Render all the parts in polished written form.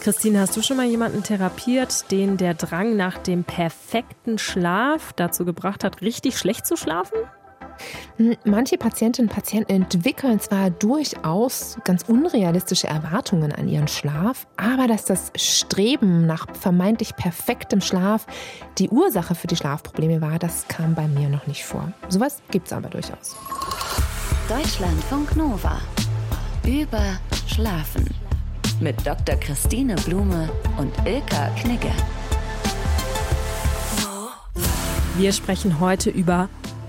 Christine, hast du schon mal jemanden therapiert, den der Drang nach dem perfekten Schlaf dazu gebracht hat, richtig schlecht zu schlafen? Manche Patientinnen und Patienten entwickeln zwar durchaus ganz unrealistische Erwartungen an ihren Schlaf, aber dass das Streben nach vermeintlich perfektem Schlaf die Ursache für die Schlafprobleme war, das kam bei mir noch nicht vor. Sowas gibt's aber durchaus. Deutschlandfunk Nova. Über Schlafen. Mit Dr. Christine Blume und Ilka Knigge. Wir sprechen heute über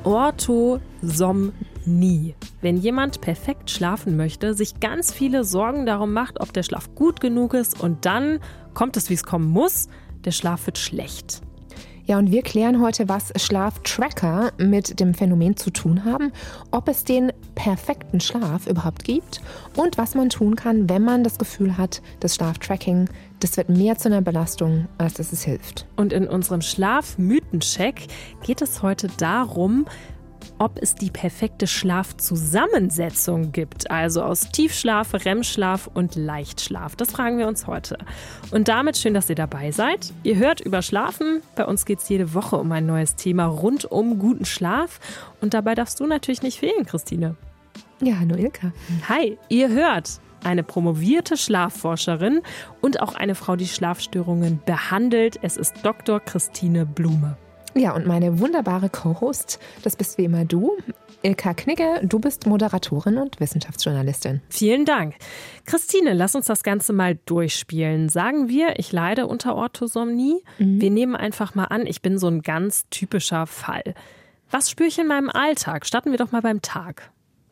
Orthosomnie. Wenn jemand perfekt schlafen möchte, sich ganz viele Sorgen darum macht, ob der Schlaf gut genug ist und dann kommt es, wie es kommen muss, der Schlaf wird schlecht. Ja, und wir klären heute, was Schlaftracker mit dem Phänomen zu tun haben, ob es den perfekten Schlaf überhaupt gibt und was man tun kann, wenn man das Gefühl hat, das Schlaftracking, das wird mehr zu einer Belastung, als dass es hilft. Und in unserem Schlafmythencheck geht es heute darum, ob es die perfekte Schlafzusammensetzung gibt, also aus Tiefschlaf, REM-Schlaf und Leichtschlaf. Das fragen wir uns heute. Und damit schön, dass ihr dabei seid. Ihr hört über Schlafen. Bei uns geht es jede Woche um ein neues Thema rund um guten Schlaf. Und dabei darfst du natürlich nicht fehlen, Christine. Ja, hallo Ilka. Hi, ihr hört eine promovierte Schlafforscherin und auch eine Frau, die Schlafstörungen behandelt. Es ist Dr. Christine Blume. Ja, und meine wunderbare Co-Host, das bist wie immer du, Ilka Knigge. Du bist Moderatorin und Wissenschaftsjournalistin. Vielen Dank. Christine, lass uns das Ganze mal durchspielen. Sagen wir, ich leide unter Orthosomnie. Wir nehmen einfach mal an, ich bin so ein ganz typischer Fall. Was spüre ich in meinem Alltag? Starten wir doch mal beim Tag.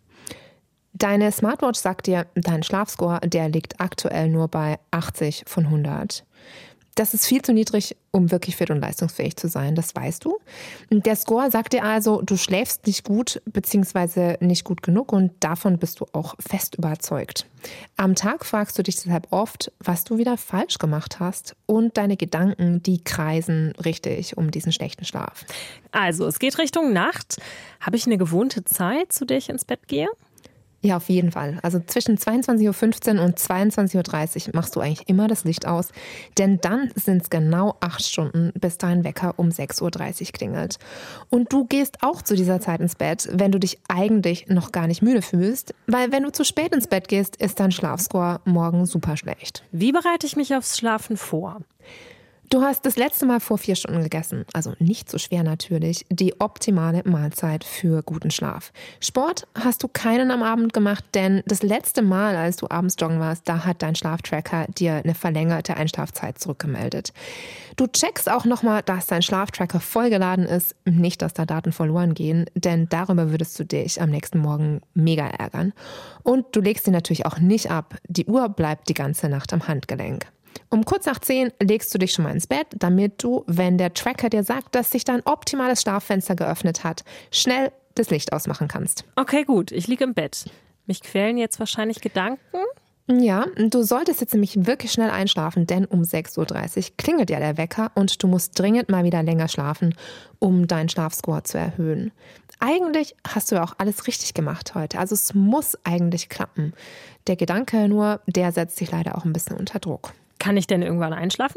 Deine Smartwatch sagt dir, dein Schlafscore, der liegt aktuell nur bei 80 von 100. Das ist viel zu niedrig, um wirklich fit und leistungsfähig zu sein, das weißt du. Der Score sagt dir also, du schläfst nicht gut bzw. nicht gut genug und davon bist du auch fest überzeugt. Am Tag fragst du dich deshalb oft, was du wieder falsch gemacht hast und deine Gedanken, die kreisen richtig um diesen schlechten Schlaf. Also, es geht Richtung Nacht. Habe ich eine gewohnte Zeit, zu der ich ins Bett gehe? Ja, auf jeden Fall. Also zwischen 22.15 Uhr und 22.30 Uhr machst du eigentlich immer das Licht aus, denn dann sind es genau 8 Stunden, bis dein Wecker um 6.30 Uhr klingelt. Und du gehst auch zu dieser Zeit ins Bett, wenn du dich eigentlich noch gar nicht müde fühlst, weil wenn du zu spät ins Bett gehst, ist dein Schlafscore morgen super schlecht. Wie bereite ich mich aufs Schlafen vor? Du hast das letzte Mal vor 4 Stunden gegessen, also nicht so schwer natürlich, die optimale Mahlzeit für guten Schlaf. Sport hast du keinen am Abend gemacht, denn das letzte Mal, als du abends joggen warst, da hat dein Schlaftracker dir eine verlängerte Einschlafzeit zurückgemeldet. Du checkst auch nochmal, dass dein Schlaftracker vollgeladen ist, nicht, dass da Daten verloren gehen, denn darüber würdest du dich am nächsten Morgen mega ärgern. Und du legst ihn natürlich auch nicht ab, die Uhr bleibt die ganze Nacht am Handgelenk. Um kurz nach 10 legst du dich schon mal ins Bett, damit du, wenn der Tracker dir sagt, dass sich dein optimales Schlaffenster geöffnet hat, schnell das Licht ausmachen kannst. Okay, gut, ich liege im Bett. Mich quälen jetzt wahrscheinlich Gedanken. Ja, du solltest jetzt nämlich wirklich schnell einschlafen, denn um 6.30 Uhr klingelt ja der Wecker und du musst dringend mal wieder länger schlafen, um deinen Schlafscore zu erhöhen. Eigentlich hast du ja auch alles richtig gemacht heute, also es muss eigentlich klappen. Der Gedanke nur, der setzt dich leider auch ein bisschen unter Druck. Kann ich denn irgendwann einschlafen?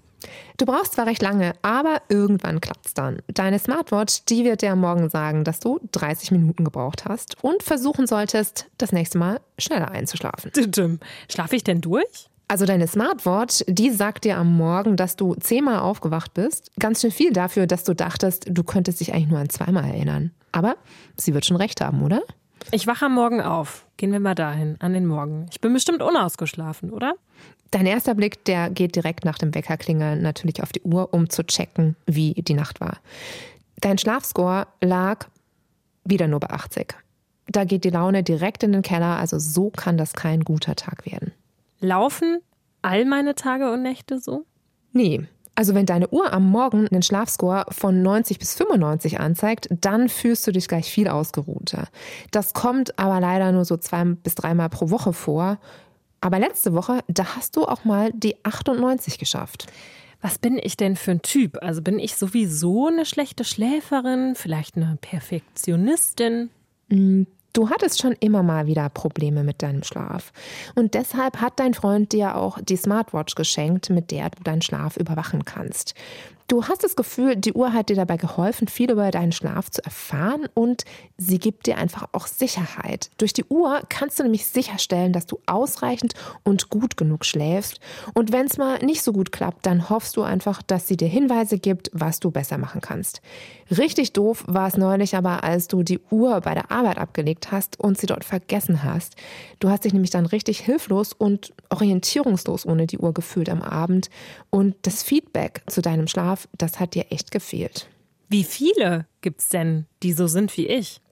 Du brauchst zwar recht lange, aber irgendwann klappt's dann. Deine Smartwatch, die wird dir am Morgen sagen, dass du 30 Minuten gebraucht hast und versuchen solltest, das nächste Mal schneller einzuschlafen. Schlafe ich denn durch? Also deine Smartwatch, die sagt dir am Morgen, dass du 10-mal aufgewacht bist. Ganz schön viel dafür, dass du dachtest, du könntest dich eigentlich nur an 2-mal erinnern. Aber sie wird schon recht haben, oder? Ich wache am Morgen auf. Gehen wir mal dahin, an den Morgen. Ich bin bestimmt unausgeschlafen, oder? Dein erster Blick, der geht direkt nach dem Weckerklingeln natürlich auf die Uhr, um zu checken, wie die Nacht war. Dein Schlafscore lag wieder nur bei 80. Da geht die Laune direkt in den Keller, also so kann das kein guter Tag werden. Laufen all meine Tage und Nächte so? Nee. Also wenn deine Uhr am Morgen einen Schlafscore von 90 bis 95 anzeigt, dann fühlst du dich gleich viel ausgeruhter. Das kommt aber leider nur so 2 bis 3 Mal pro Woche vor. Aber letzte Woche, da hast du auch mal die 98 geschafft. Was bin ich denn für ein Typ? Also bin ich sowieso eine schlechte Schläferin, vielleicht eine Perfektionistin? Du hattest schon immer mal wieder Probleme mit deinem Schlaf. Und deshalb hat dein Freund dir auch die Smartwatch geschenkt, mit der du deinen Schlaf überwachen kannst. Du hast das Gefühl, die Uhr hat dir dabei geholfen, viel über deinen Schlaf zu erfahren und sie gibt dir einfach auch Sicherheit. Durch die Uhr kannst du nämlich sicherstellen, dass du ausreichend und gut genug schläfst. Und wenn es mal nicht so gut klappt, dann hoffst du einfach, dass sie dir Hinweise gibt, was du besser machen kannst. Richtig doof war es neulich aber, als du die Uhr bei der Arbeit abgelegt hast und sie dort vergessen hast. Du hast dich nämlich dann richtig hilflos und orientierungslos ohne die Uhr gefühlt am Abend. Und das Feedback zu deinem Schlaf, das hat dir echt gefehlt. Wie viele gibt's denn, die so sind wie ich?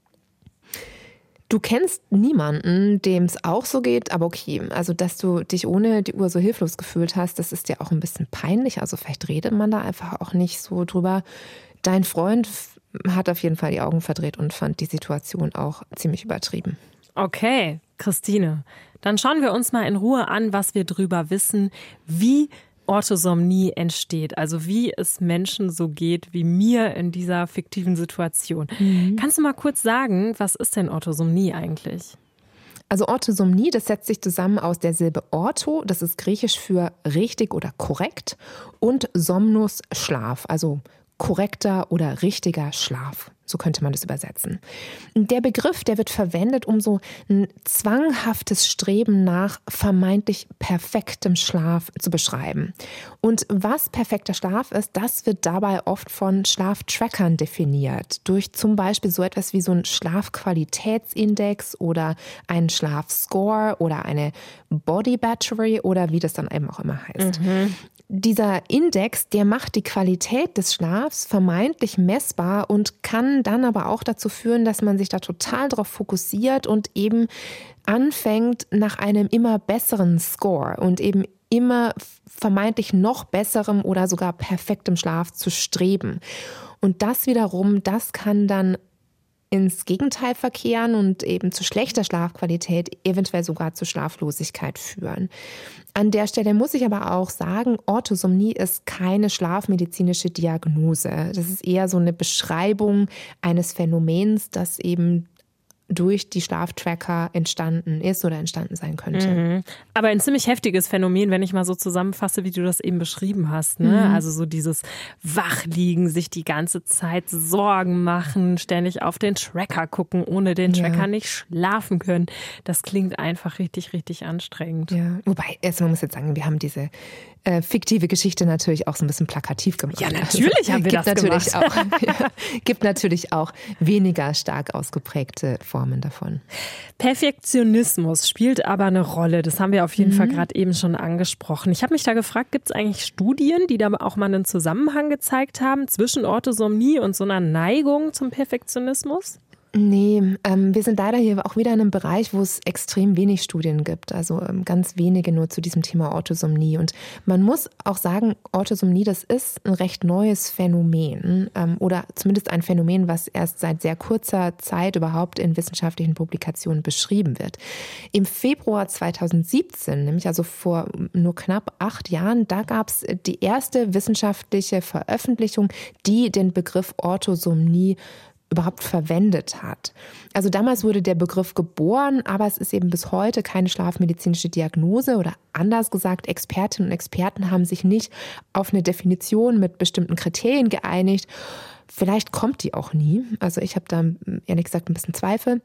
Du kennst niemanden, dem es auch so geht, aber okay. Also, dass du dich ohne die Uhr so hilflos gefühlt hast, das ist dir auch ein bisschen peinlich. Also, vielleicht redet man da einfach auch nicht so drüber. Dein Freund hat auf jeden Fall die Augen verdreht und fand die Situation auch ziemlich übertrieben. Okay, Christine, dann schauen wir uns mal in Ruhe an, was wir drüber wissen, wie Orthosomnie entsteht, also wie es Menschen so geht wie mir in dieser fiktiven Situation. Kannst du mal kurz sagen, was ist denn Orthosomnie eigentlich? Also Orthosomnie, das setzt sich zusammen aus der Silbe Ortho, das ist griechisch für richtig oder korrekt, und Somnus, Schlaf, also korrekter oder richtiger Schlaf. So könnte man das übersetzen. Der Begriff, der wird verwendet, um so ein zwanghaftes Streben nach vermeintlich perfektem Schlaf zu beschreiben. Und was perfekter Schlaf ist, das wird dabei oft von Schlaftrackern definiert. Durch zum Beispiel so etwas wie so einen Schlafqualitätsindex oder einen Schlafscore oder eine Body Battery oder wie das dann eben auch immer heißt. Dieser Index, der macht die Qualität des Schlafs vermeintlich messbar und kann dann aber auch dazu führen, dass man sich da total drauf fokussiert und eben anfängt, nach einem immer besseren Score und eben immer vermeintlich noch besserem oder sogar perfektem Schlaf zu streben. Und das wiederum, das kann dann ins Gegenteil verkehren und eben zu schlechter Schlafqualität, eventuell sogar zu Schlaflosigkeit führen. An der Stelle muss ich aber auch sagen, Orthosomnie ist keine schlafmedizinische Diagnose. Das ist eher so eine Beschreibung eines Phänomens, das eben durch die Schlaftracker entstanden ist oder entstanden sein könnte. Aber ein ziemlich heftiges Phänomen, wenn ich mal so zusammenfasse, wie du das eben beschrieben hast. Ne? Also so dieses Wachliegen, sich die ganze Zeit Sorgen machen, ständig auf den Tracker gucken, ohne den Tracker nicht schlafen können. Das klingt einfach richtig, richtig anstrengend. Ja. Wobei, man muss jetzt sagen, wir haben diese fiktive Geschichte natürlich auch so ein bisschen plakativ gemacht. Ja, natürlich haben wir das natürlich gemacht. Gibt natürlich auch weniger stark ausgeprägte Formen davon. Perfektionismus spielt aber eine Rolle. Das haben wir auf jeden Fall gerade eben schon angesprochen. Ich habe mich da gefragt, gibt es eigentlich Studien, die da auch mal einen Zusammenhang gezeigt haben zwischen Orthosomnie und so einer Neigung zum Perfektionismus? Nee, wir sind leider hier auch wieder in einem Bereich, wo es extrem wenig Studien gibt, also ganz wenige nur zu diesem Thema Orthosomnie. Und man muss auch sagen, Orthosomnie, das ist ein recht neues Phänomen oder zumindest ein Phänomen, was erst seit sehr kurzer Zeit überhaupt in wissenschaftlichen Publikationen beschrieben wird. Im Februar 2017, nämlich also vor nur knapp 8 Jahren, da gab es die erste wissenschaftliche Veröffentlichung, die den Begriff Orthosomnie überhaupt verwendet hat. Also damals wurde der Begriff geboren, aber es ist eben bis heute keine schlafmedizinische Diagnose oder anders gesagt, Expertinnen und Experten haben sich nicht auf eine Definition mit bestimmten Kriterien geeinigt. Vielleicht kommt die auch nie. Also ich habe da ehrlich gesagt ein bisschen Zweifel.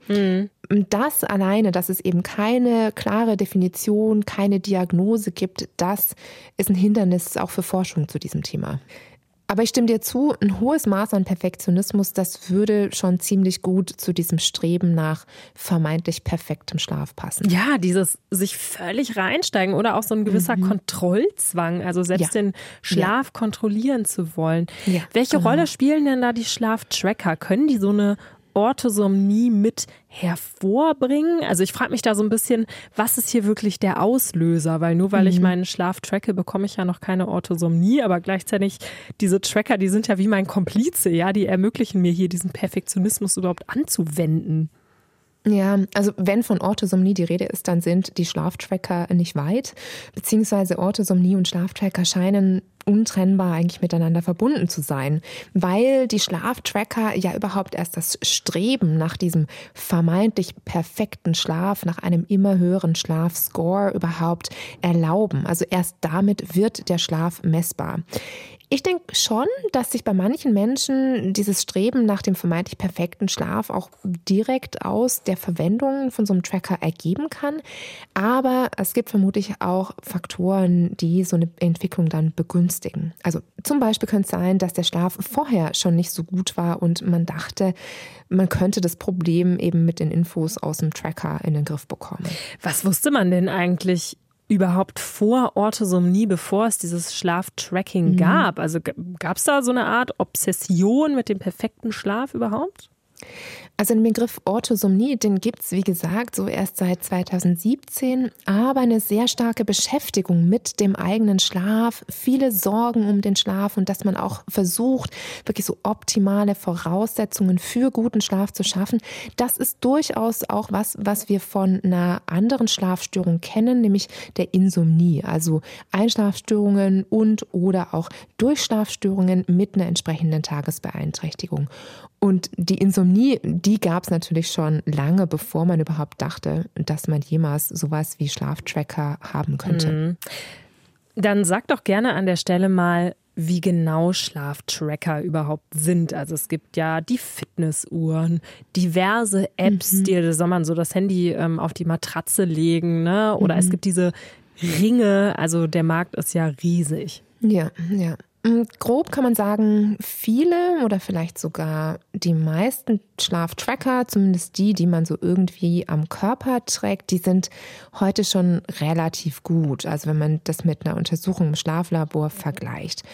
Das alleine, dass es eben keine klare Definition, keine Diagnose gibt, das ist ein Hindernis auch für Forschung zu diesem Thema. Aber ich stimme dir zu, ein hohes Maß an Perfektionismus, das würde schon ziemlich gut zu diesem Streben nach vermeintlich perfektem Schlaf passen. Ja, dieses sich völlig reinsteigen oder auch so ein gewisser Kontrollzwang, also selbst den Schlaf kontrollieren zu wollen. Ja, welche Rolle spielen denn da die Schlaftracker? Können die so eine Orthosomnie mit hervorbringen? Also ich frage mich da so ein bisschen, was ist hier wirklich der Auslöser? Weil nur weil ich meinen Schlaf tracke, bekomme ich ja noch keine Orthosomnie, aber gleichzeitig diese Tracker, die sind ja wie mein Komplize, ja, die ermöglichen mir hier diesen Perfektionismus überhaupt anzuwenden. Ja, also wenn von Orthosomnie die Rede ist, dann sind die Schlaftracker nicht weit, beziehungsweise Orthosomnie und Schlaftracker scheinen untrennbar eigentlich miteinander verbunden zu sein, weil die Schlaftracker ja überhaupt erst das Streben nach diesem vermeintlich perfekten Schlaf, nach einem immer höheren Schlafscore überhaupt erlauben. Also erst damit wird der Schlaf messbar. Ich denke schon, dass sich bei manchen Menschen dieses Streben nach dem vermeintlich perfekten Schlaf auch direkt aus der Verwendung von so einem Tracker ergeben kann. Aber es gibt vermutlich auch Faktoren, die so eine Entwicklung dann begünstigen. Also zum Beispiel könnte es sein, dass der Schlaf vorher schon nicht so gut war und man dachte, man könnte das Problem eben mit den Infos aus dem Tracker in den Griff bekommen. Was wusste man denn eigentlich überhaupt vor Orthosomnie, bevor es dieses Schlaftracking gab? Also gab es da so eine Art Obsession mit dem perfekten Schlaf überhaupt? Also den Begriff Orthosomnie, den gibt es, wie gesagt, so erst seit 2017, aber eine sehr starke Beschäftigung mit dem eigenen Schlaf, viele Sorgen um den Schlaf und dass man auch versucht, wirklich so optimale Voraussetzungen für guten Schlaf zu schaffen. Das ist durchaus auch was wir von einer anderen Schlafstörung kennen, nämlich der Insomnie, also Einschlafstörungen und oder auch Durchschlafstörungen mit einer entsprechenden Tagesbeeinträchtigung. Und die Insomnie, die gab es natürlich schon lange, bevor man überhaupt dachte, dass man jemals sowas wie Schlaftracker haben könnte. Dann sag doch gerne an der Stelle mal, wie genau Schlaftracker überhaupt sind. Also es gibt ja die Fitnessuhren, diverse Apps, die soll man so das Handy auf die Matratze legen, ne? Oder es gibt diese Ringe, also der Markt ist ja riesig. Ja. Grob kann man sagen, viele oder vielleicht sogar die meisten Schlaftracker, zumindest die man so irgendwie am Körper trägt, die sind heute schon relativ gut. Also wenn man das mit einer Untersuchung im Schlaflabor vergleicht.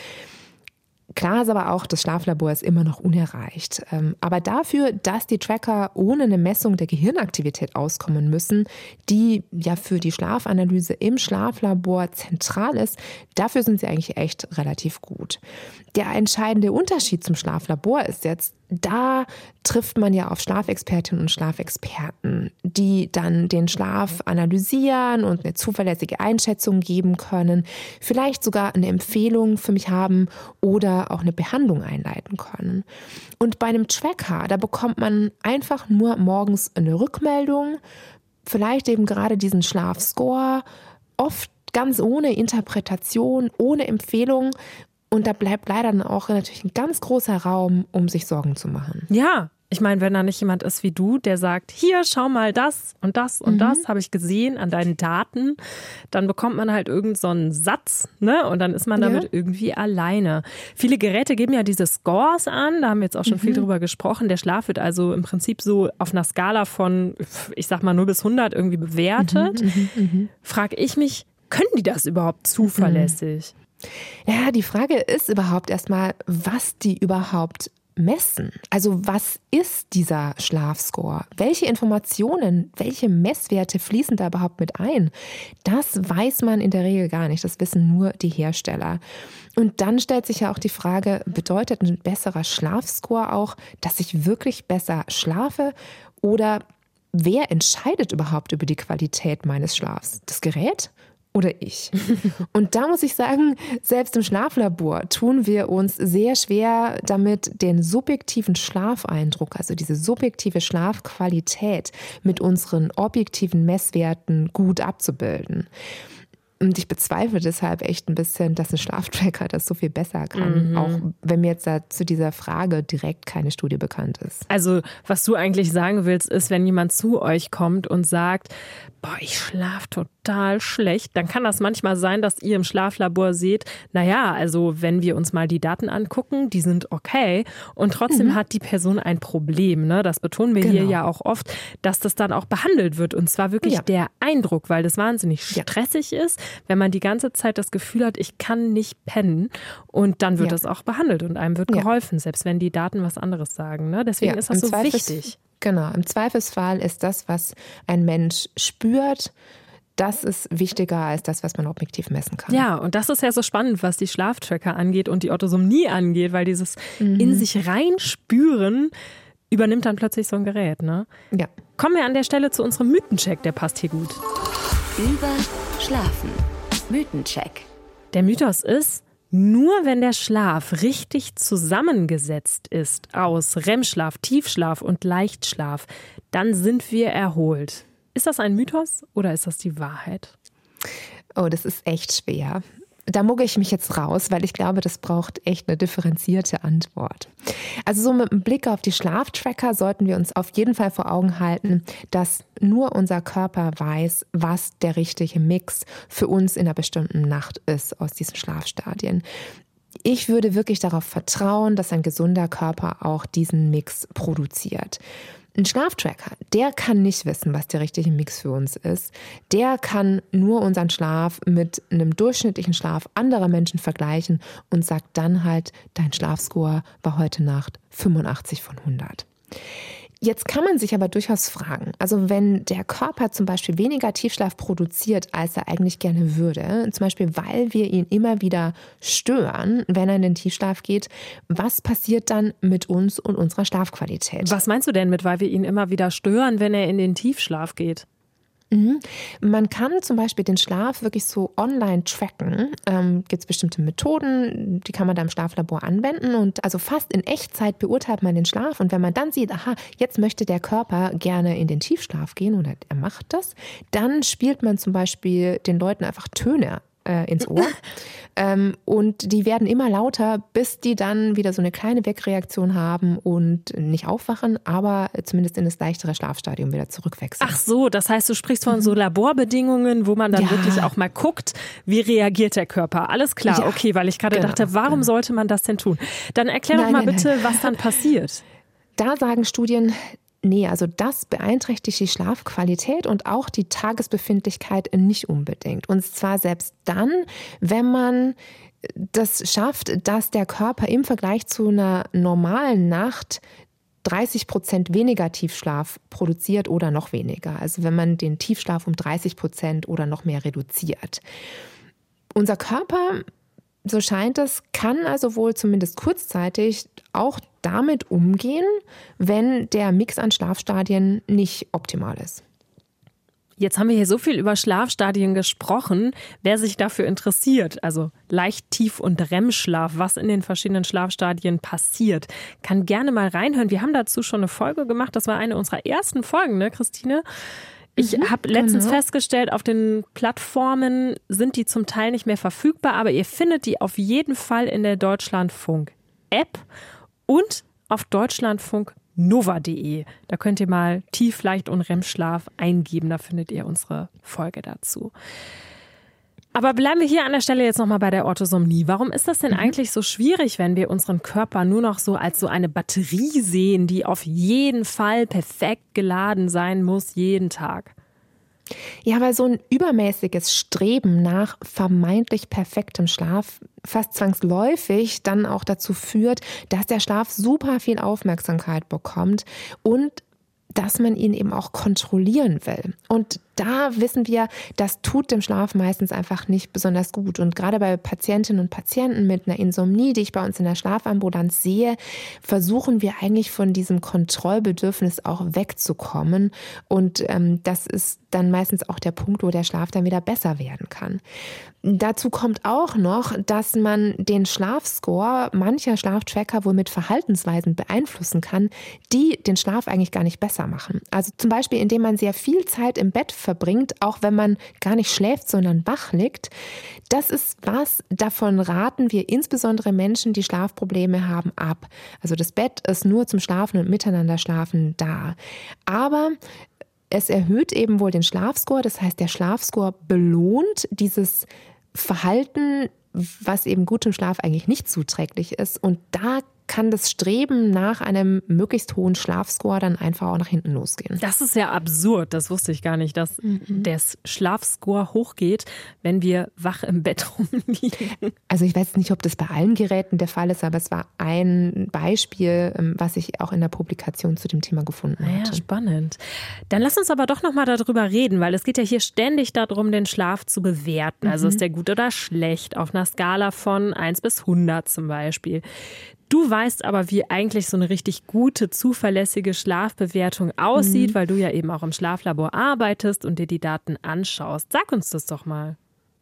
Klar ist aber auch, das Schlaflabor ist immer noch unerreicht. Aber dafür, dass die Tracker ohne eine Messung der Gehirnaktivität auskommen müssen, die ja für die Schlafanalyse im Schlaflabor zentral ist, dafür sind sie eigentlich echt relativ gut. Der entscheidende Unterschied zum Schlaflabor ist jetzt, da trifft man ja auf Schlafexpertinnen und Schlafexperten, die dann den Schlaf analysieren und eine zuverlässige Einschätzung geben können, vielleicht sogar eine Empfehlung für mich haben oder auch eine Behandlung einleiten können. Und bei einem Tracker, da bekommt man einfach nur morgens eine Rückmeldung, vielleicht eben gerade diesen Schlafscore, oft ganz ohne Interpretation, ohne Empfehlung. Und da bleibt leider dann auch natürlich ein ganz großer Raum, um sich Sorgen zu machen. Ja, ich meine, wenn da nicht jemand ist wie du, der sagt, hier, schau mal das und das und das habe ich gesehen an deinen Daten, dann bekommt man halt irgend so einen Satz, ne? Und dann ist man damit irgendwie alleine. Viele Geräte geben ja diese Scores an, da haben wir jetzt auch schon viel drüber gesprochen. Der Schlaf wird also im Prinzip so auf einer Skala von, ich sag mal, 0 bis 100 irgendwie bewertet. Frag ich mich, können die das überhaupt zuverlässig? Ja, die Frage ist überhaupt erstmal, was die überhaupt messen. Also was ist dieser Schlafscore? Welche Informationen, welche Messwerte fließen da überhaupt mit ein? Das weiß man in der Regel gar nicht. Das wissen nur die Hersteller. Und dann stellt sich ja auch die Frage, bedeutet ein besserer Schlafscore auch, dass ich wirklich besser schlafe? Oder wer entscheidet überhaupt über die Qualität meines Schlafs? Das Gerät? Oder ich. Und da muss ich sagen, selbst im Schlaflabor tun wir uns sehr schwer damit, den subjektiven Schlafeindruck, also diese subjektive Schlafqualität mit unseren objektiven Messwerten gut abzubilden. Und ich bezweifle deshalb echt ein bisschen, dass ein Schlaftracker das so viel besser kann, auch wenn mir jetzt da zu dieser Frage direkt keine Studie bekannt ist. Also was du eigentlich sagen willst, ist, wenn jemand zu euch kommt und sagt, boah, ich schlafe total schlecht, dann kann das manchmal sein, dass ihr im Schlaflabor seht, naja, also wenn wir uns mal die Daten angucken, die sind okay und trotzdem hat die Person ein Problem. Ne? Das betonen wir hier ja auch oft, dass das dann auch behandelt wird und zwar wirklich der Eindruck, weil das wahnsinnig stressig ist, wenn man die ganze Zeit das Gefühl hat, ich kann nicht pennen und dann wird das auch behandelt und einem wird geholfen, selbst wenn die Daten was anderes sagen. Ne? Deswegen ist das so wichtig. Genau, im Zweifelsfall ist das, was ein Mensch spürt, das ist wichtiger als das, was man objektiv messen kann. Ja, und das ist ja so spannend, was die Schlaftracker angeht und die Orthosomnie angeht, weil dieses in sich reinspüren übernimmt dann plötzlich so ein Gerät. Ne? Ja. Kommen wir an der Stelle zu unserem Mythencheck, der passt hier gut. Über Schlafen. Mythencheck. Der Mythos ist, Nur wenn der Schlaf richtig zusammengesetzt ist aus REM-Schlaf, Tiefschlaf und Leichtschlaf, dann sind wir erholt. Ist das ein Mythos oder ist das die Wahrheit? Oh, das ist echt schwer. Da mucke ich mich jetzt raus, weil ich glaube, das braucht echt eine differenzierte Antwort. Also so mit einem Blick auf die Schlaftracker sollten wir uns auf jeden Fall vor Augen halten, dass nur unser Körper weiß, was der richtige Mix für uns in einer bestimmten Nacht ist aus diesen Schlafstadien. Ich würde wirklich darauf vertrauen, dass ein gesunder Körper auch diesen Mix produziert. Ein Schlaftracker, der kann nicht wissen, was der richtige Mix für uns ist. Der kann nur unseren Schlaf mit einem durchschnittlichen Schlaf anderer Menschen vergleichen und sagt dann halt, dein Schlafscore war heute Nacht 85 von 100. Jetzt kann man sich aber durchaus fragen, also wenn der Körper zum Beispiel weniger Tiefschlaf produziert, als er eigentlich gerne würde, zum Beispiel weil wir ihn immer wieder stören, wenn er in den Tiefschlaf geht, was passiert dann mit uns und unserer Schlafqualität? Was meinst du denn mit, weil wir ihn immer wieder stören, wenn er in den Tiefschlaf geht? Man kann zum Beispiel den Schlaf wirklich so online tracken. Gibt es bestimmte Methoden, die kann man da im Schlaflabor anwenden und also fast in Echtzeit beurteilt man den Schlaf und wenn man dann sieht, aha, jetzt möchte der Körper gerne in den Tiefschlaf gehen oder er macht das, dann spielt man zum Beispiel den Leuten einfach Töne ins Ohr und die werden immer lauter, bis die dann wieder so eine kleine Wegreaktion haben und nicht aufwachen, aber zumindest in das leichtere Schlafstadium wieder zurückwechseln. Ach so, das heißt, du sprichst von so Laborbedingungen, wo man dann wirklich auch mal guckt, wie reagiert der Körper. Alles klar, okay, weil ich gerade dachte, warum sollte man das denn tun? Dann erklär doch mal bitte, was dann passiert. Da sagen Studien, nee, also das beeinträchtigt die Schlafqualität und auch die Tagesbefindlichkeit nicht unbedingt. Und zwar selbst dann, wenn man das schafft, dass der Körper im Vergleich zu einer normalen Nacht 30% weniger Tiefschlaf produziert oder noch weniger. Also wenn man den Tiefschlaf um 30% oder noch mehr reduziert. Unser Körper, so scheint es, kann also wohl zumindest kurzzeitig auch damit umgehen, wenn der Mix an Schlafstadien nicht optimal ist. Jetzt haben wir hier so viel über Schlafstadien gesprochen. Wer sich dafür interessiert, also Leicht-, Tief- und REM-Schlaf, was in den verschiedenen Schlafstadien passiert, kann gerne mal reinhören. Wir haben dazu schon eine Folge gemacht. Das war eine unserer ersten Folgen, ne, Christine? Ich habe letztens festgestellt, auf den Plattformen sind die zum Teil nicht mehr verfügbar, aber ihr findet die auf jeden Fall in der Deutschlandfunk-App und auf deutschlandfunknova.de. Da könnt ihr mal Tief-, Leicht- und REM-Schlaf eingeben, da findet ihr unsere Folge dazu. Aber bleiben wir hier an der Stelle jetzt nochmal bei der Orthosomnie. Warum ist das denn eigentlich so schwierig, wenn wir unseren Körper nur noch so als so eine Batterie sehen, die auf jeden Fall perfekt geladen sein muss, jeden Tag? Ja, weil so ein übermäßiges Streben nach vermeintlich perfektem Schlaf fast zwangsläufig dann auch dazu führt, dass der Schlaf super viel Aufmerksamkeit bekommt und dass man ihn eben auch kontrollieren will. Und da wissen wir, das tut dem Schlaf meistens einfach nicht besonders gut. Und gerade bei Patientinnen und Patienten mit einer Insomnie, die ich bei uns in der Schlafambulanz sehe, versuchen wir eigentlich von diesem Kontrollbedürfnis auch wegzukommen. Und das ist dann meistens auch der Punkt, wo der Schlaf dann wieder besser werden kann. Dazu kommt auch noch, dass man den Schlafscore mancher Schlaftracker wohl mit Verhaltensweisen beeinflussen kann, die den Schlaf eigentlich gar nicht besser machen. Also zum Beispiel, indem man sehr viel Zeit im Bett verbringt, auch wenn man gar nicht schläft, sondern wach liegt. Das ist was, davon raten wir insbesondere Menschen, die Schlafprobleme haben, ab. Also das Bett ist nur zum Schlafen und Miteinanderschlafen da. Aber es erhöht eben wohl den Schlafscore, das heißt, der Schlafscore belohnt dieses Verhalten, was eben gutem Schlaf eigentlich nicht zuträglich ist. Und da kann das Streben nach einem möglichst hohen Schlafscore dann einfach auch nach hinten losgehen. Das ist ja absurd, das wusste ich gar nicht, dass der Schlafscore hochgeht, wenn wir wach im Bett rumliegen. Also ich weiß nicht, ob das bei allen Geräten der Fall ist, aber es war ein Beispiel, was ich auch in der Publikation zu dem Thema gefunden hatte. Ja, spannend. Dann lass uns aber doch nochmal darüber reden, weil es geht ja hier ständig darum, den Schlaf zu bewerten. Also ist der gut oder schlecht, auf einer Skala von 1 bis 100 zum Beispiel. Du weißt aber, wie eigentlich so eine richtig gute, zuverlässige Schlafbewertung aussieht, weil du ja eben auch im Schlaflabor arbeitest und dir die Daten anschaust. Sag uns das doch mal.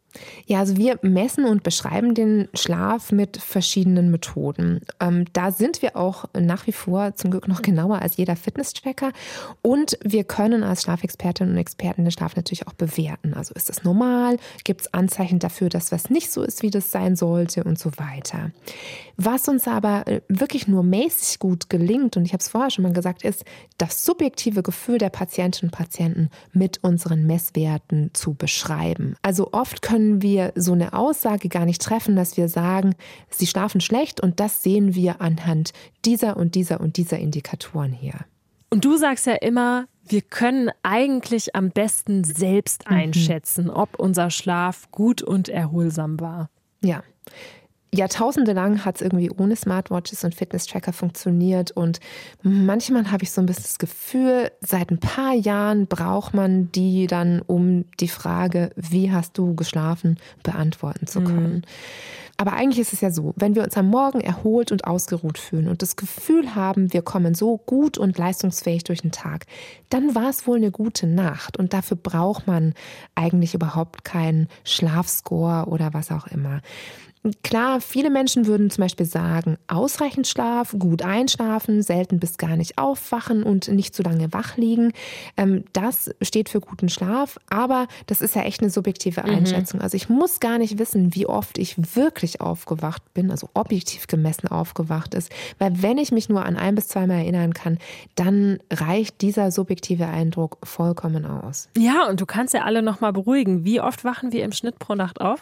Ja, also wir messen und beschreiben den Schlaf mit verschiedenen Methoden. Da sind wir auch nach wie vor zum Glück noch genauer als jeder Fitnesstracker. Und wir können als Schlafexpertinnen und Experten den Schlaf natürlich auch bewerten. Also ist das normal? Gibt es Anzeichen dafür, dass was nicht so ist, wie das sein sollte und so weiter. Was uns aber wirklich nur mäßig gut gelingt, und ich habe es vorher schon mal gesagt, ist, das subjektive Gefühl der Patientinnen und Patienten mit unseren Messwerten zu beschreiben. Also oft können wir so eine Aussage gar nicht treffen, dass wir sagen, sie schlafen schlecht und das sehen wir anhand dieser und dieser und dieser Indikatoren hier. Und du sagst ja immer, wir können eigentlich am besten selbst einschätzen, ob unser Schlaf gut und erholsam war. Ja. Jahrtausende lang hat es irgendwie ohne Smartwatches und Fitness-Tracker funktioniert und manchmal habe ich so ein bisschen das Gefühl, seit ein paar Jahren braucht man die dann, um die Frage, wie hast du geschlafen, beantworten zu können. Aber eigentlich ist es ja so, wenn wir uns am Morgen erholt und ausgeruht fühlen und das Gefühl haben, wir kommen so gut und leistungsfähig durch den Tag, dann war es wohl eine gute Nacht und dafür braucht man eigentlich überhaupt keinen Schlafscore oder was auch immer. Klar, viele Menschen würden zum Beispiel sagen, ausreichend Schlaf, gut einschlafen, selten bis gar nicht aufwachen und nicht zu lange wach liegen. Das steht für guten Schlaf, aber das ist ja echt eine subjektive Einschätzung. Also ich muss gar nicht wissen, wie oft ich wirklich aufgewacht bin, also objektiv gemessen aufgewacht ist, weil wenn ich mich nur an 1 bis 2 Mal erinnern kann, dann reicht dieser subjektive Eindruck vollkommen aus. Ja, und du kannst ja alle nochmal beruhigen. Wie oft wachen wir im Schnitt pro Nacht auf?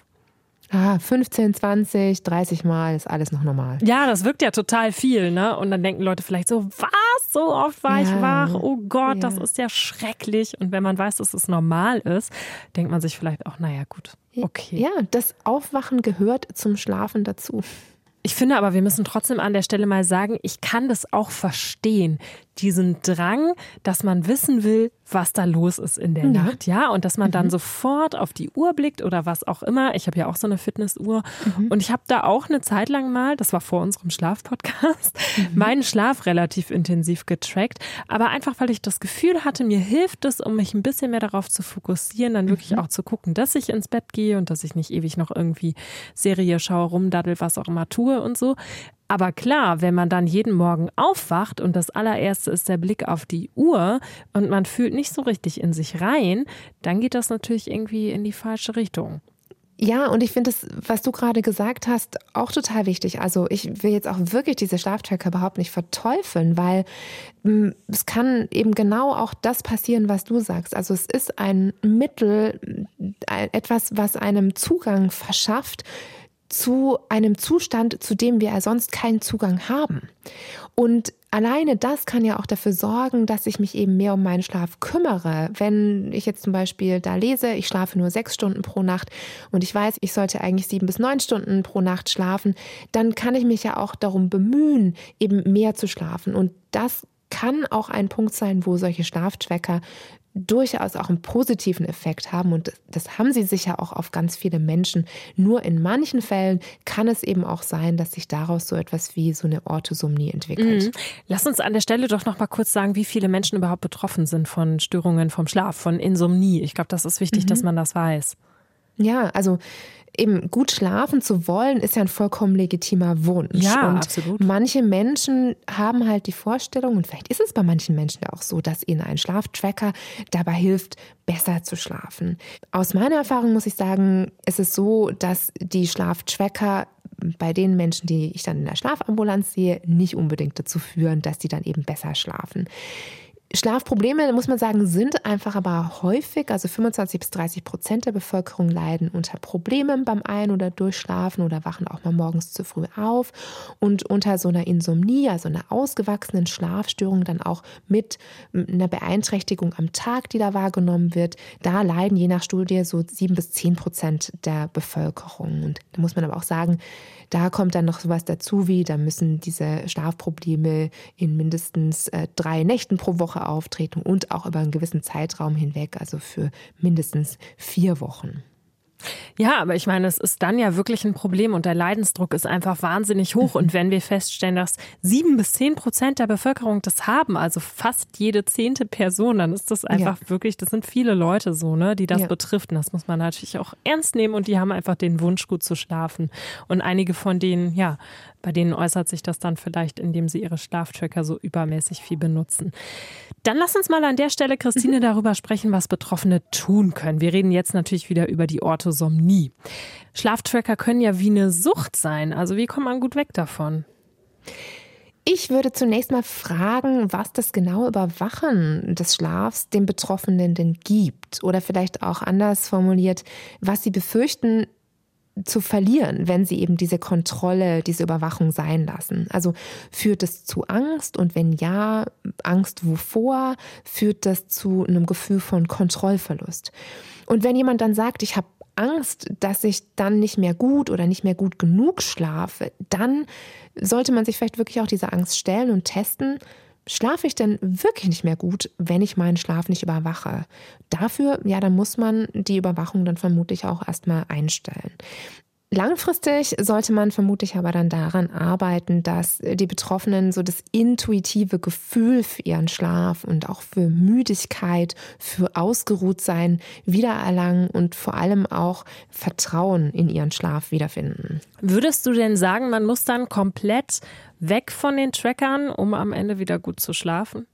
15, 20, 30 Mal ist alles noch normal. Ja, das wirkt ja total viel, ne? Und dann denken Leute vielleicht so, was? So oft war ich wach? Oh Gott, das ist ja schrecklich. Und wenn man weiß, dass es normal ist, denkt man sich vielleicht auch, naja gut, okay. Ja, das Aufwachen gehört zum Schlafen dazu. Ich finde aber, wir müssen trotzdem an der Stelle mal sagen, ich kann das auch verstehen. Diesen Drang, dass man wissen will, was da los ist in der Nacht, ja, und dass man dann sofort auf die Uhr blickt oder was auch immer. Ich habe ja auch so eine Fitnessuhr und ich habe da auch eine Zeit lang mal, das war vor unserem Schlafpodcast, meinen Schlaf relativ intensiv getrackt, aber einfach, weil ich das Gefühl hatte, mir hilft es, um mich ein bisschen mehr darauf zu fokussieren, dann wirklich auch zu gucken, dass ich ins Bett gehe und dass ich nicht ewig noch irgendwie Serie schaue, rumdaddel, was auch immer tue und so. Aber klar, wenn man dann jeden Morgen aufwacht und das allererste ist der Blick auf die Uhr und man fühlt nicht so richtig in sich rein, dann geht das natürlich irgendwie in die falsche Richtung. Ja, und ich finde das, was du gerade gesagt hast, auch total wichtig. Also ich will jetzt auch wirklich diese Schlaftracker überhaupt nicht verteufeln, weil es kann eben genau auch das passieren, was du sagst. Also es ist ein Mittel, etwas, was einem Zugang verschafft zu einem Zustand, zu dem wir sonst keinen Zugang haben. Und alleine das kann ja auch dafür sorgen, dass ich mich eben mehr um meinen Schlaf kümmere. Wenn ich jetzt zum Beispiel da lese, ich schlafe nur 6 Stunden pro Nacht und ich weiß, ich sollte eigentlich 7 bis 9 Stunden pro Nacht schlafen, dann kann ich mich ja auch darum bemühen, eben mehr zu schlafen. Und das kann auch ein Punkt sein, wo solche Schlaftracker durchaus auch einen positiven Effekt haben und das haben sie sicher auch auf ganz viele Menschen. Nur in manchen Fällen kann es eben auch sein, dass sich daraus so etwas wie so eine Orthosomnie entwickelt. Lass uns an der Stelle doch noch mal kurz sagen, wie viele Menschen überhaupt betroffen sind von Störungen vom Schlaf, von Insomnie. Ich glaube, das ist wichtig, dass man das weiß. Ja, also eben gut schlafen zu wollen, ist ja ein vollkommen legitimer Wunsch. Ja, und absolut. Manche Menschen haben halt die Vorstellung, und vielleicht ist es bei manchen Menschen ja auch so, dass ihnen ein Schlaftracker dabei hilft, besser zu schlafen. Aus meiner Erfahrung muss ich sagen, es ist so, dass die Schlaftracker bei den Menschen, die ich dann in der Schlafambulanz sehe, nicht unbedingt dazu führen, dass die dann eben besser schlafen. Schlafprobleme, muss man sagen, sind einfach aber häufig, also 25-30% der Bevölkerung leiden unter Problemen beim Ein- oder Durchschlafen oder wachen auch mal morgens zu früh auf und unter so einer Insomnie, also einer ausgewachsenen Schlafstörung, dann auch mit einer Beeinträchtigung am Tag, die da wahrgenommen wird. Da leiden je nach Studie so 7-10% der Bevölkerung. Und da muss man aber auch sagen, da kommt dann noch sowas dazu wie, da müssen diese Schlafprobleme in mindestens 3 Nächten pro Woche auftreten und auch über einen gewissen Zeitraum hinweg, also für mindestens 4 Wochen. Ja, aber ich meine, es ist dann ja wirklich ein Problem und der Leidensdruck ist einfach wahnsinnig hoch. Und wenn wir feststellen, dass 7-10% der Bevölkerung das haben, also fast jede 10. Person, dann ist das einfach wirklich, das sind viele Leute so, ne, die das betrifft. Und das muss man natürlich auch ernst nehmen und die haben einfach den Wunsch, gut zu schlafen. Und einige von denen, ja, bei denen äußert sich das dann vielleicht, indem sie ihre Schlaftracker so übermäßig viel benutzen. Dann lass uns mal an der Stelle, Christine, darüber sprechen, was Betroffene tun können. Wir reden jetzt natürlich wieder über die Orthosomnie. Schlaftracker können ja wie eine Sucht sein. Also wie kommt man gut weg davon? Ich würde zunächst mal fragen, was das genaue Überwachen des Schlafs den Betroffenen denn gibt. Oder vielleicht auch anders formuliert, was sie befürchten, zu verlieren, wenn sie eben diese Kontrolle, diese Überwachung sein lassen. Also führt es zu Angst und wenn ja, Angst wovor, führt das zu einem Gefühl von Kontrollverlust. Und wenn jemand dann sagt, ich habe Angst, dass ich dann nicht mehr gut oder nicht mehr gut genug schlafe, dann sollte man sich vielleicht wirklich auch dieser Angst stellen und testen, schlafe ich denn wirklich nicht mehr gut, wenn ich meinen Schlaf nicht überwache? Dafür, ja, dann muss man die Überwachung dann vermutlich auch erstmal einstellen. Langfristig sollte man vermutlich aber dann daran arbeiten, dass die Betroffenen so das intuitive Gefühl für ihren Schlaf und auch für Müdigkeit, für Ausgeruhtsein wiedererlangen und vor allem auch Vertrauen in ihren Schlaf wiederfinden. Würdest du denn sagen, man muss dann komplett weg von den Trackern, um am Ende wieder gut zu schlafen?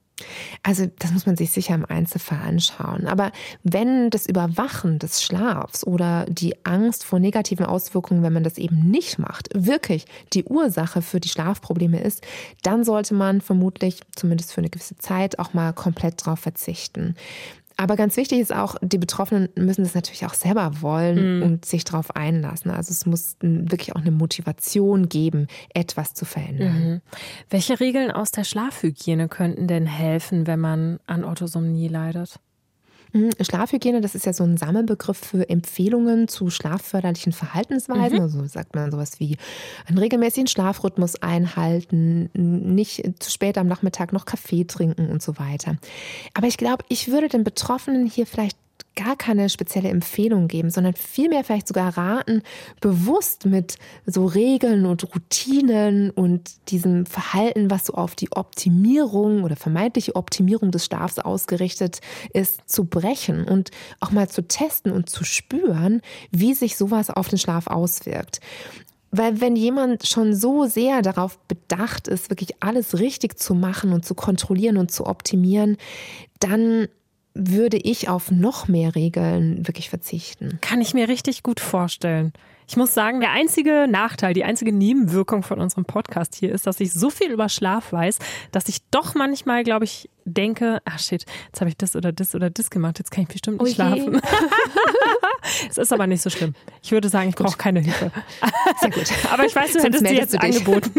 Also das muss man sich sicher im Einzelfall anschauen. Aber wenn das Überwachen des Schlafs oder die Angst vor negativen Auswirkungen, wenn man das eben nicht macht, wirklich die Ursache für die Schlafprobleme ist, dann sollte man vermutlich, zumindest für eine gewisse Zeit, auch mal komplett darauf verzichten. Aber ganz wichtig ist auch, die Betroffenen müssen das natürlich auch selber wollen und sich darauf einlassen. Also es muss wirklich auch eine Motivation geben, etwas zu verändern. Welche Regeln aus der Schlafhygiene könnten denn helfen, wenn man an Orthosomnie leidet? Schlafhygiene, das ist ja so ein Sammelbegriff für Empfehlungen zu schlafförderlichen Verhaltensweisen. Also sagt man sowas wie einen regelmäßigen Schlafrhythmus einhalten, nicht zu spät am Nachmittag noch Kaffee trinken und so weiter. Aber ich glaube, ich würde den Betroffenen hier vielleicht gar keine spezielle Empfehlung geben, sondern vielmehr vielleicht sogar raten, bewusst mit so Regeln und Routinen und diesem Verhalten, was so auf die Optimierung oder vermeintliche Optimierung des Schlafs ausgerichtet ist, zu brechen und auch mal zu testen und zu spüren, wie sich sowas auf den Schlaf auswirkt. Weil wenn jemand schon so sehr darauf bedacht ist, wirklich alles richtig zu machen und zu kontrollieren und zu optimieren, dann würde ich auf noch mehr Regeln wirklich verzichten. Kann ich mir richtig gut vorstellen. Ich muss sagen, der einzige Nachteil, die einzige Nebenwirkung von unserem Podcast hier ist, dass ich so viel über Schlaf weiß, dass ich doch manchmal, glaube ich, denke, ach shit, jetzt habe ich das oder das oder das gemacht, jetzt kann ich bestimmt nicht schlafen. Es ist aber nicht so schlimm. Ich würde sagen, ich brauche keine Hilfe. Sehr gut. Aber ich weiß, du hättest dir jetzt angeboten.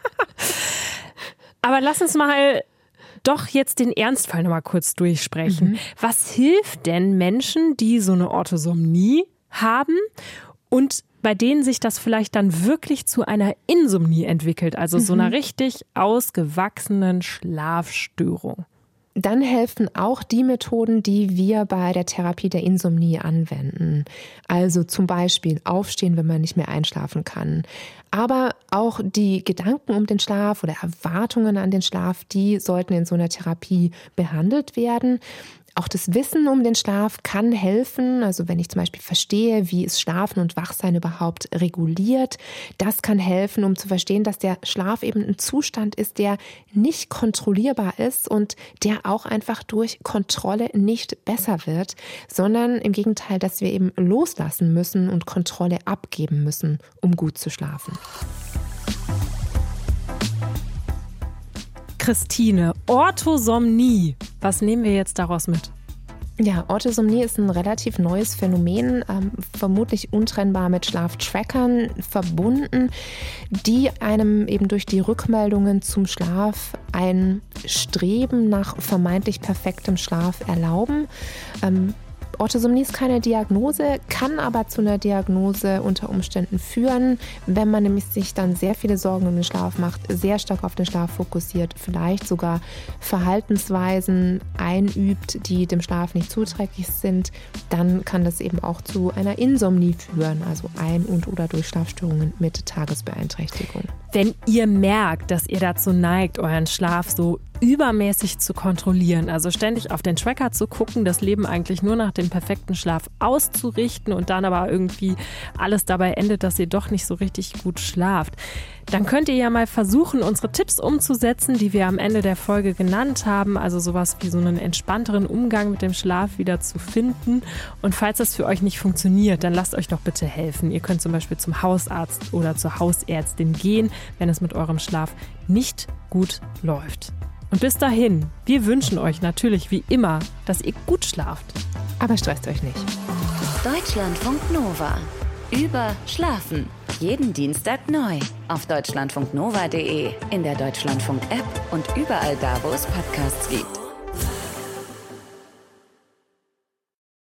Aber lass uns mal doch jetzt den Ernstfall nochmal kurz durchsprechen. Was hilft denn Menschen, die so eine Orthosomnie haben und bei denen sich das vielleicht dann wirklich zu einer Insomnie entwickelt, also so einer richtig ausgewachsenen Schlafstörung? Dann helfen auch die Methoden, die wir bei der Therapie der Insomnie anwenden. Also zum Beispiel aufstehen, wenn man nicht mehr einschlafen kann. Aber auch die Gedanken um den Schlaf oder Erwartungen an den Schlaf, die sollten in so einer Therapie behandelt werden. Auch das Wissen um den Schlaf kann helfen. Also wenn ich zum Beispiel verstehe, wie ist Schlafen und Wachsein überhaupt reguliert, das kann helfen, um zu verstehen, dass der Schlaf eben ein Zustand ist, der nicht kontrollierbar ist und der auch einfach durch Kontrolle nicht besser wird, sondern im Gegenteil, dass wir eben loslassen müssen und Kontrolle abgeben müssen, um gut zu schlafen. Christine, Orthosomnie. Was nehmen wir jetzt daraus mit? Ja, Orthosomnie ist ein relativ neues Phänomen, vermutlich untrennbar mit Schlaftrackern verbunden, die einem eben durch die Rückmeldungen zum Schlaf ein Streben nach vermeintlich perfektem Schlaf erlauben. Orthosomnie ist keine Diagnose, kann aber zu einer Diagnose unter Umständen führen, wenn man nämlich sich dann sehr viele Sorgen um den Schlaf macht, sehr stark auf den Schlaf fokussiert, vielleicht sogar Verhaltensweisen einübt, die dem Schlaf nicht zuträglich sind, dann kann das eben auch zu einer Insomnie führen, also Ein- und/oder Durchschlafstörungen mit Tagesbeeinträchtigung. Wenn ihr merkt, dass ihr dazu neigt, euren Schlaf so übermäßig zu kontrollieren, also ständig auf den Tracker zu gucken, das Leben eigentlich nur nach dem perfekten Schlaf auszurichten und dann aber irgendwie alles dabei endet, dass ihr doch nicht so richtig gut schlaft, dann könnt ihr ja mal versuchen, unsere Tipps umzusetzen, die wir am Ende der Folge genannt haben, also sowas wie so einen entspannteren Umgang mit dem Schlaf wieder zu finden. Und falls das für euch nicht funktioniert, dann lasst euch doch bitte helfen. Ihr könnt zum Beispiel zum Hausarzt oder zur Hausärztin gehen, wenn es mit eurem Schlaf nicht gut läuft. Und bis dahin, wir wünschen euch natürlich wie immer, dass ihr gut schlaft. Aber stresst euch nicht. Deutschlandfunk Nova. Über Schlafen. Jeden Dienstag neu. Auf deutschlandfunknova.de, in der Deutschlandfunk-App und überall da, wo es Podcasts gibt.